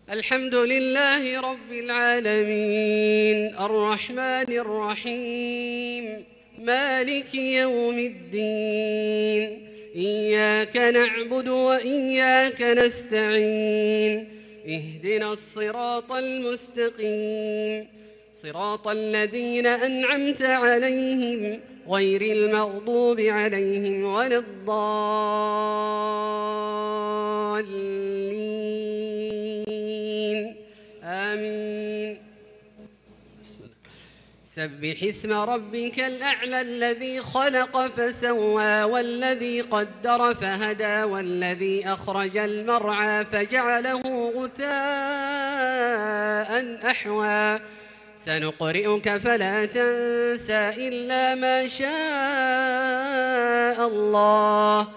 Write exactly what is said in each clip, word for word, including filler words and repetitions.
الحمد لله رب العالمين الرحمن الرحيم مالك يوم الدين إياك نعبد وإياك نستعين اهدنا الصراط المستقيم صراط الذين أنعمت عليهم غير المغضوب عليهم ولا الضالين آمين. سبح اسم ربك الأعلى الذي خلق فسوى والذي قدر فهدى والذي أخرج المرعى فجعله غثاء أحوى سنقرئك فلا تنسى إلا ما شاء الله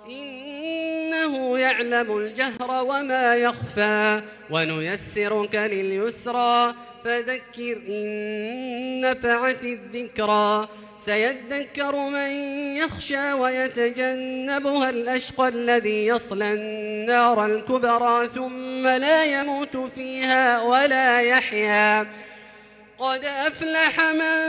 إنه يعلم الجهر وما يخفى ونيسرك لليسرى فذكر إن نفعت الذكرى سيذكر من يخشى ويتجنبها الأشقى الذي يصلى النار الكبرى ثم لا يموت فيها ولا يحيا قد أفلح من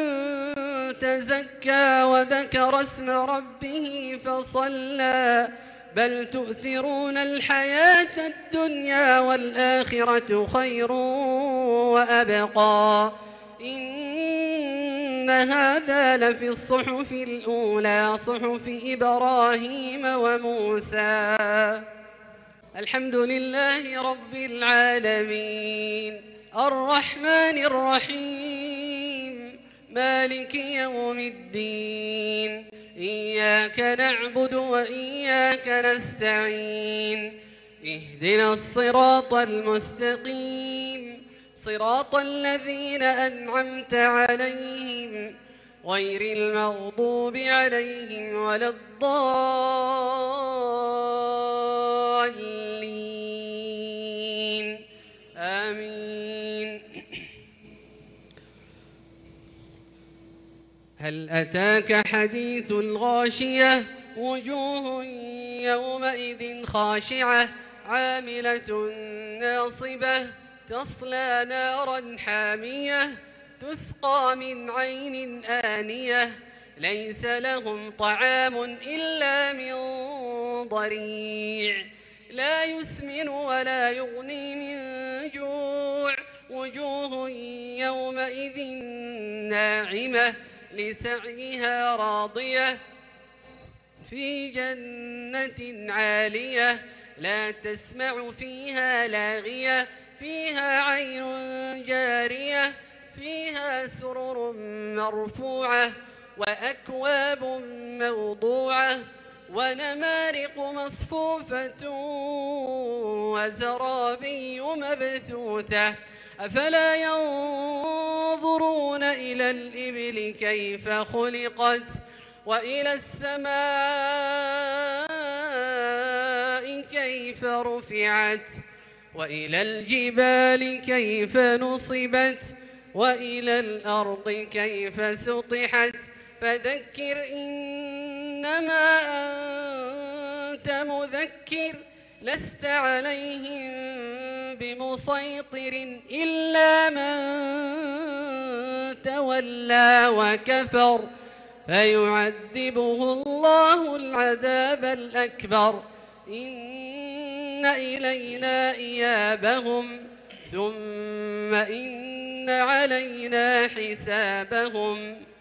تزكى وذكر اسم ربه فصلى بل تؤثرون الحياة الدنيا والآخرة خير وأبقى إن هذا لفي الصحف الأولى صحف إبراهيم وموسى. الحمد لله رب العالمين الرحمن الرحيم مالك يوم الدين إياك نعبد وإياك نستعين اهدنا الصراط المستقيم صراط الذين أنعمت عليهم غير المغضوب عليهم ولا الضالين آمين. هل أتاك حديث الغاشية وجوه يومئذ خاشعة عاملة ناصبة تصلى نارا حامية تسقى من عين آنية ليس لهم طعام إلا من ضريع لا يسمن ولا يغني من جوع وجوه يومئذ ناعمة لسعيها راضية في جنة عالية لا تسمع فيها لاغية فيها عين جارية فيها سرر مرفوعة وأكواب موضوعة ونمارق مصفوفة وزرابي مبثوثة أفلا ينظرون إلى الإبل كيف خلقت وإلى السماء كيف رفعت وإلى الجبال كيف نصبت وإلى الأرض كيف سطحت فذكر إنما أنت مذكر لست عليهم بمسيطر إلا من تولى وكفر فيعذبه الله العذاب الأكبر إن إلينا إيابهم ثم إن علينا حسابهم.